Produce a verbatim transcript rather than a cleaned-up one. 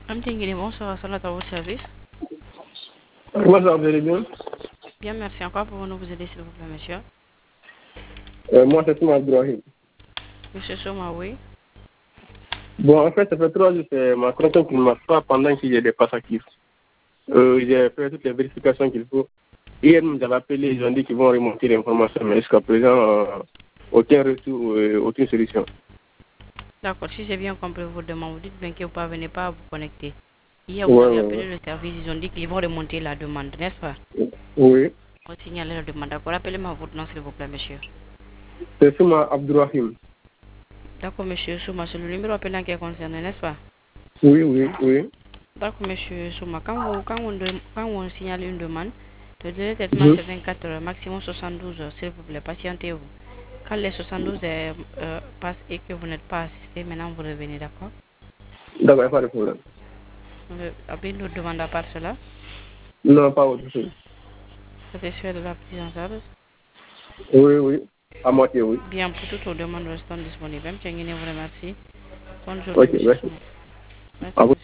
Amtingini, bonsoir, Salat à votre service. Bonsoir, vous allez bien? Bien, merci. Encore pouvons-nous vous aider, s'il vous plaît, monsieur? euh, Moi, c'est Souma Abdourahim. Monsieur Souma, oui. Bon, en fait, ça fait trois jours, c'est ma connexion qui ne marche pas pendant qu'il y a des passes actifs. Euh, j'ai fait toutes les vérifications qu'il faut. Hier, nous avons appelé, ils ont dit qu'ils vont remonter l'information, mais jusqu'à présent, euh, aucun retour, euh, aucune solution. D'accord, si j'ai bien compris vos demandes, vous dites bien que vous ne parvenez pas à vous connecter. Hier, vous Ouais, avez ouais, appelé ouais. le service, ils ont dit qu'ils vont remonter la demande, n'est-ce pas? Oui, Vous signalez la demande. D'accord, appelez-moi votre nom, s'il vous plaît, monsieur. c'est Souma Abdourahim. D'accord, monsieur Souma, c'est le numéro appelant qui est concerné, n'est-ce pas? Oui, oui, oui. D'accord, monsieur Souma, quand vous, quand on, de- quand on signale une demande, le délai de traitement Mhm. c'est vingt-quatre heures, maximum soixante-douze heures, s'il vous plaît, patientez-vous. Quand les soixante-douze heures euh, passent et que vous n'êtes pas assisté, maintenant vous revenez, d'accord? D'accord, il n'y a pas de problème. Vous avez une autre demande à part cela? Non, pas autre chose. Satisfait de la prise en charge? Oui, oui. À moitié, oui. Bien, pour toutes vos demandes restant disponibles. Même si vous remercie. Bonne journée, Ok, monsieur merci. Souma. Merci, À vous. monsieur.